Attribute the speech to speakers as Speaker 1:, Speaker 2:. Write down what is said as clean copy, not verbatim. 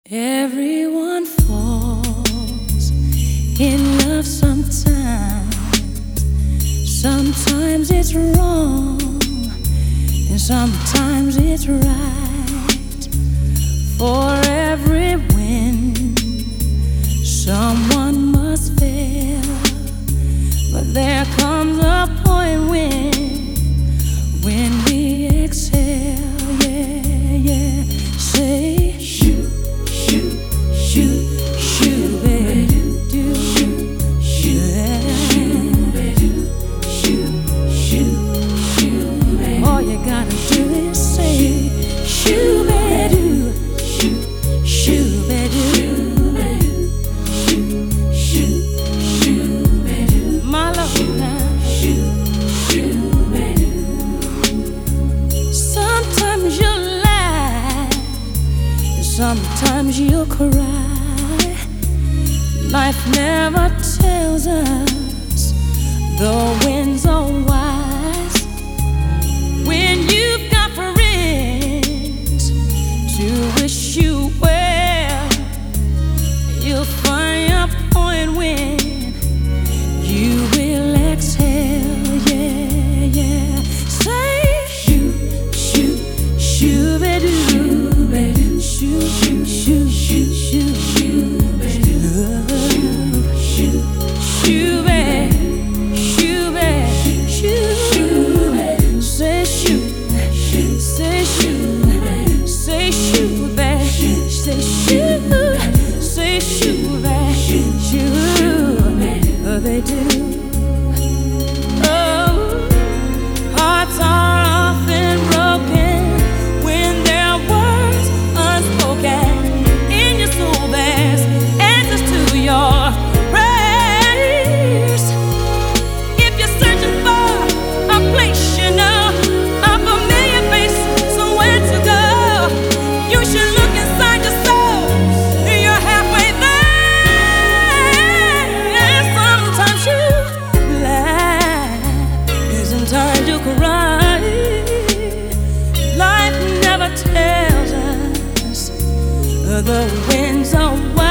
Speaker 1: Everyone falls in love sometimes. Sometimes it's wrong, and sometimes it's right. For every win, someone must fail. But there comes a point when we exhale. Yeah, yeah. Say shoot, shoot, shoot, shoot, baby. Do shoot, shoot, shoot, baby. All you gotta do is say shoot, baby. Shoot, shoot, baby. Shoot, shoot, baby. My love now. Sometimes you lie, sometimes you cry. Life never tells us the winds are wise. When you've got friends to wish you well, you'll find a point when you will exhale. Yeah, yeah. Say shoot, shoot, shoot, baby. Shoot, shoot, shoot, shoot, shoot, shoot, baby. Shoot, shoot, baby. Shoot, baby. Shoot, say shoot, say shoot, say shoot, baby. Say shoot, say shoot, baby. Shoot, they do. Oh, hearts are often broken when there are words unspoken. In your soul there's answers to your prayers. If you're searching for a place you know, a familiar face, somewhere to go, you should look inside your soul. You're halfway there. Sometimes you laugh, sometimes you cry. Life never tells us the winds are wild.